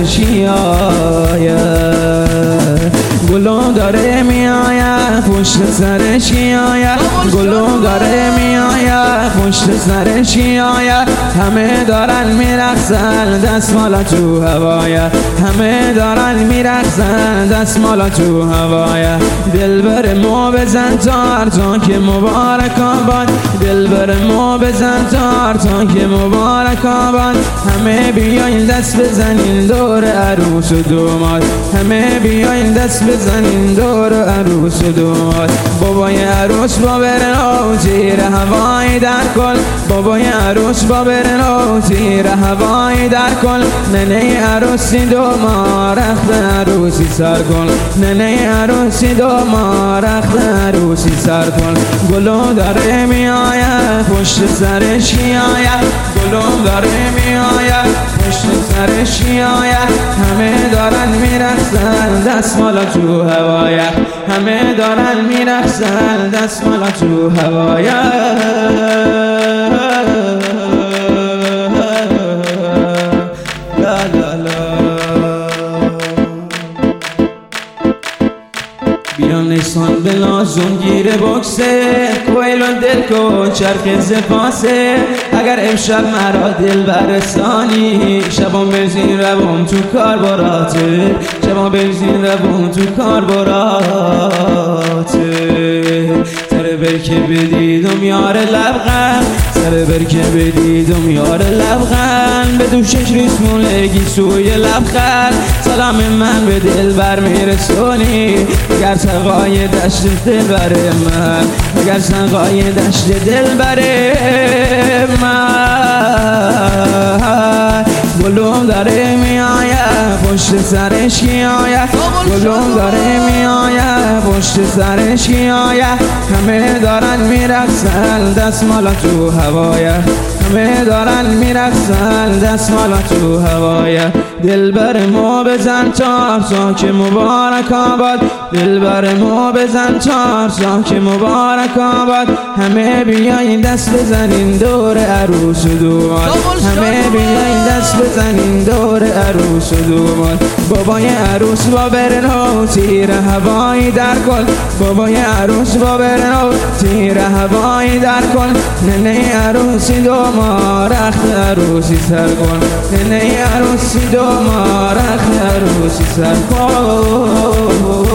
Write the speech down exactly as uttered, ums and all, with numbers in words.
سرشی آید، گلو داره می آید پشت سرشی آید، گلو داره می آید پشت سرشی آید. همه دارن میرقصن دستمالا تو هوایه، همه دارن میرقصن دستمالا تو هوایه. دلبر مو بزن تار تا که مبارک آباد، دلبر مو بزن تار تا که مبارک آباد. همه بیاین دست بزنین دور عروس و دوماد، همه بیاین دست بزنین دور عروس و دوماد. بابای عروس با برنو تیر هوایی در کل، بابای عروس با برنو تیر هوایی در کل. ننه عروسی دو ما رخت عروسی سر کن، ننه عروسی دو ما رخت عروسی سر کن. گلو داره می آید پشت سرش آید، گلو داره می آید پشت سرش آید. همه دارن میرقصن دستمالا تو هوایه، همه دارن میرقصن دستمالا تو هوایه. لا لا لا بیام نیستان بلازون گیره بکسه، کویلون دل کو چرخ زفاسه. اگر امشب مرا دل برسانی، شبان بنزین روم تو کاربراته، شبان بنزین روم تو کاربراته. سر برکه بدیدم یار لبغن، سر برکه بدیدم یار لبغن. به دوشش ریسمونگی سوی لبخند، سلام من به دل بر میرسونی. اگر سقای دشت دل بره من، اگر سقای دشت دل بره من. گلوم داره می آید پشت سرش کی آید، گلوم داره می آید پشت سرش کی آید. همه دارن میرقصن دستمالا تو هوایه، همه دارن میرقصن دستمالا تو هوایه. دلبر مو بزن تار تا که مبارک آباد، دلبر مو بزن تار تا که مبارک آباد. همه بیاین دست بزنین دور عروس و دوماد، همه بیاین دست بزنین دور عروس و دوماد. بابای عروس با برنو تیر هوایی در کل، بابای عروس با برنو تیر هوایی در کل. ننه عروسی دو ما رخت عروسی سر کن، ننه عروسی دو ما رخت عروسی سر کن.